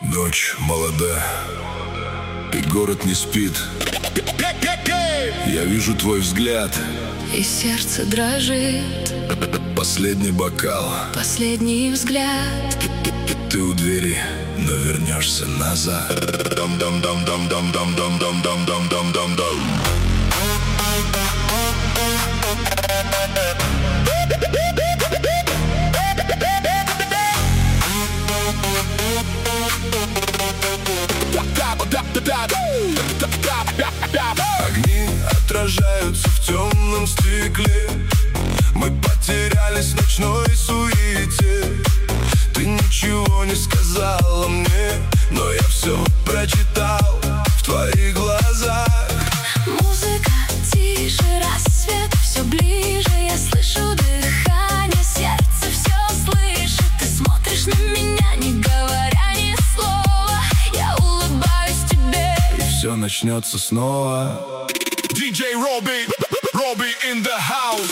Ночь молода, и город не спит. Я вижу твой взгляд, и сердце дрожит. последний бокал, Последний взгляд. ты у двери, но вернешься назад. Дам-дам-дам-дам-дам-дам-дам-дам-дам-дам-дам. Огни отражаются в темном стекле. Мы потерялись в ночной суете. Ты ничего не сказала мне, но я все прочитал в твоих глазах. Музыка тише, рассвет все ближе. Я слышу дыхание, сердце все слышит. Ты смотришь на меня, не говоря ни слова. Я улыбаюсь тебе, И все начнется снова. DJ Robbie, Robbie in the house.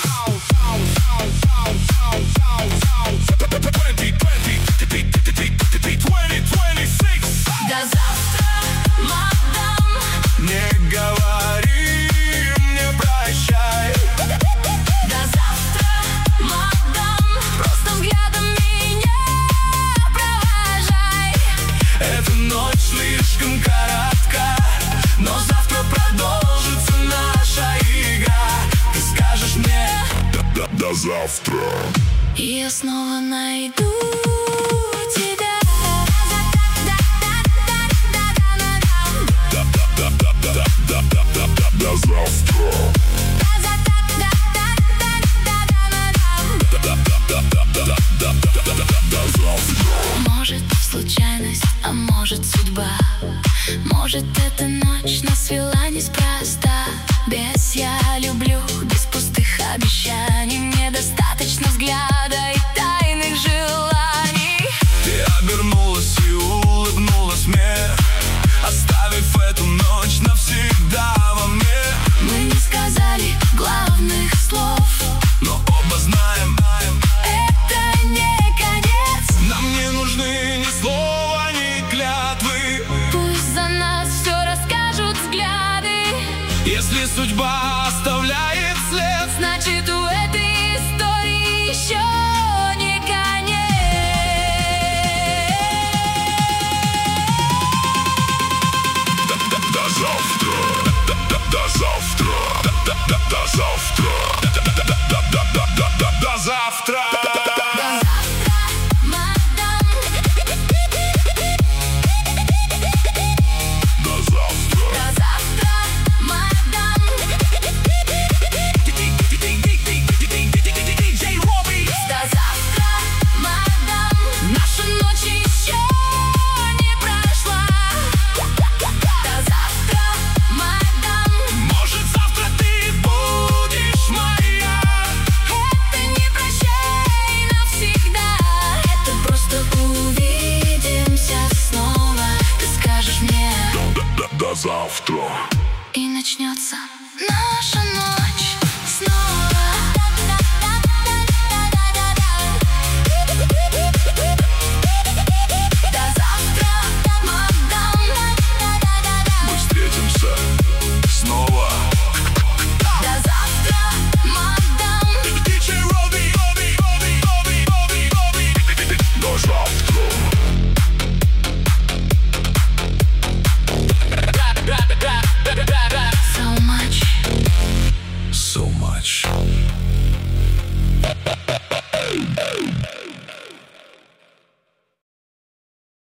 2026. до завтра, мадам. Не говори мне прощай. До завтра, мадам. Просто взглядом меня провожай. Эта ночь слишком коротка, но завтра продолжится наша игра. Ты скажешь мне до завтра, И я снова найду тебя. до завтра. Может, случайность, а может, судьба. Может, эта ночь нас свела неспроста. Без «я люблю», без пустых обещаний. Мне достаточно взгляда и тайных желаний. Ты обернулась и улыбнулась мне, оставив эту ночь навсегда во мне. Мы не сказали главных слов, Но оба знаем, это не конец. нам не нужны ни слова, ни клятвы. Пусть за нас все расскажут взгляды. Если судьба оставляет след, Значит, у этой истории еще не конец. до завтра, до завтра, до завтра, до завтра. До завтра, мадам. До завтра. До завтра, мадам. DJ Robbie. До завтра, мадам. Наша ночь еще не прошла. До завтра, мадам. Может, завтра ты будешь моя. Это не прощай навсегда. Это просто увидимся снова. Ты скажешь мне, До завтра. и начнется наша ночь снова. До завтра, мадам. Мы встретимся снова. До завтра, мадам. DJ Robbie, Robbie, Robbie, Robbie, Robbie, Robbie. До завтра. So much. So much.